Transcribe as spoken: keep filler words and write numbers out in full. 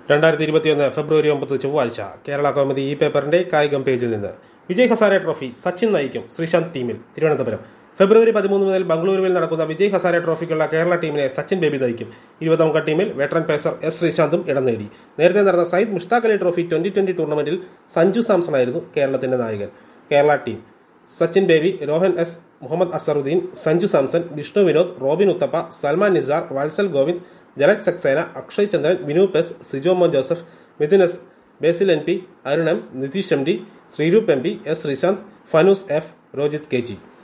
രണ്ടായിരത്തി ഇരുപത്തിയൊന്ന് ഫെബ്രുവരി ഒമ്പത് ചൊവ്വാഴ്ച കേരള കൗമുദി ഈ പേപ്പറിന്റെ കായികം പേജിൽ നിന്ന് വിജയ് ഹസാരെ ട്രോഫി സച്ചിൻ നയിക്കും ശ്രീശാന്ത് ടീമിൽ തിരുവനന്തപുരം. ഫെബ്രുവരി പതിമൂന്ന് മുതൽ ബംഗളൂരുവിൽ നടക്കുന്ന വിജയ് ഹസാരെ ട്രോഫിക്കുള്ള കേരള ടീമിനെ സച്ചിൻ ബേബി നയിക്കും. ഇരുപതംഗ ടീമിൽ വെറ്ററൻ പേസർ എസ് ശ്രീശാന്തും ഇടം നേടി. നേരത്തെ നടന്ന Syed Mushtaq Ali trophy twenty twenty ടൂർണമെന്റിൽ സഞ്ജു സാംസണായിരുന്നു കേരളത്തിന്റെ നായകൻ. കേരള ടീം: സച്ചിൻ ബേബി, രോഹൻ എസ്, മുഹമ്മദ് അസറുദ്ദീൻ, സഞ്ജു സാംസൺ, വിഷ്ണു വിനോദ്, റോബിൻ ഉത്തപ്പ, സൽമാൻ നിസാർ, വത്സൽ ഗോവിന്ദ്, ജലജ് സക്സേന, അക്ഷയ് ചന്ദ്രൻ, വിനു പെസ്, Sijomon Joseph, Midhun S, Basil N P, Arun M, Nidheesh M D, Sreeroop M P, S Sreesanth, Fanoos F, Rojith K G.